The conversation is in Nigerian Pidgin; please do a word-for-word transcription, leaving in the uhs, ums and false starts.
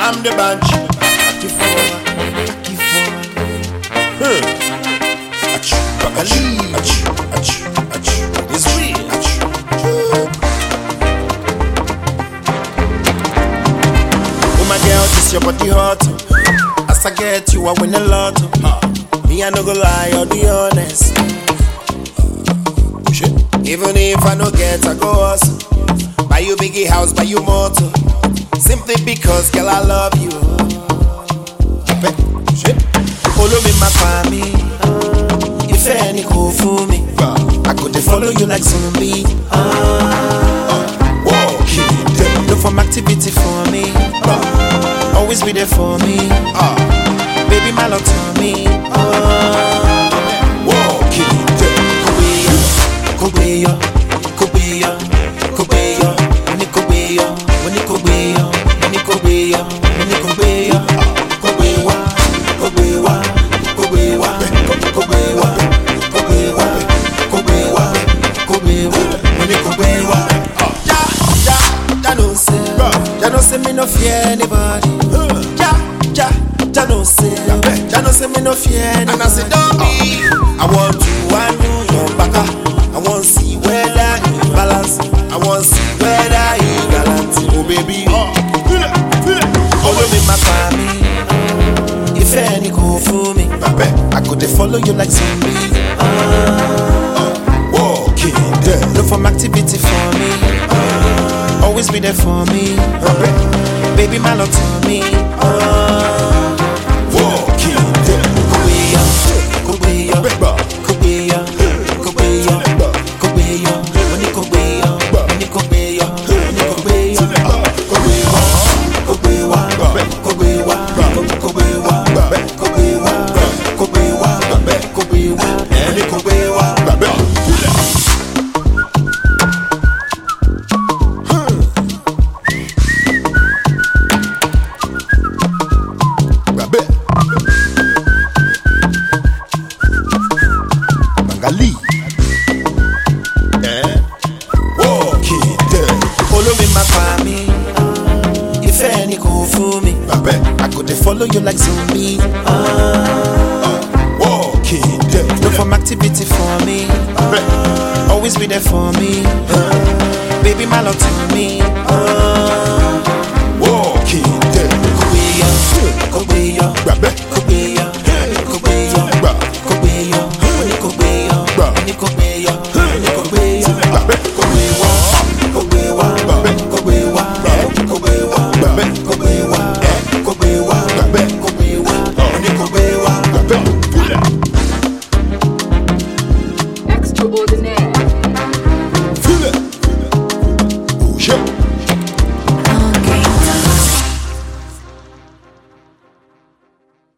I'm the bunch. Keep forward, keep forward. Hmm. Ach, ach, ach, ach, ach. It's real. Ach. Oh my girl, this your body hot. As I get you, I win a lot. Me, I no go lie, I'll be honest. Shit. Even if I no get, I go hustle. Buy you biggie house, buy you motor. Simply because, girl, I love you. Shit. Follow me, my family. If any cool for me, I could follow you like zombie. Walking, look for activity for me. Always be there for me. Baby, my love to me. Walking, Kobeya, Kobeya, Kobeya, when it Kobeya, when it Kobeya, when it Kobeya, when it Kobeya, Kobewa, Kobewa, Kobewa, Kobewa, Kobewa, Kobewa, Kobewa, when it Kobewa. Ja, ja, ja no say, ja no say me no fear anybody. Ja, ja, ja no say, ja no say me no fear anybody. And I say don't be, I want you, I know your baka. I want to see whether you balance. I want to see whether you balance. Oh baby, follow me, my family. If any go for me, I could follow you like zombie. Walking there, look for activity for me. Always be there for me. Baby, my love to me. Walking there, Kobeya, Kobeya, Kobeya. Bangali. Eh? Walking there. Follow me, my family. If any go for me, I could follow you like zombie. Walking there. Look for activity for me. Always be there for me. Baby, my love to me.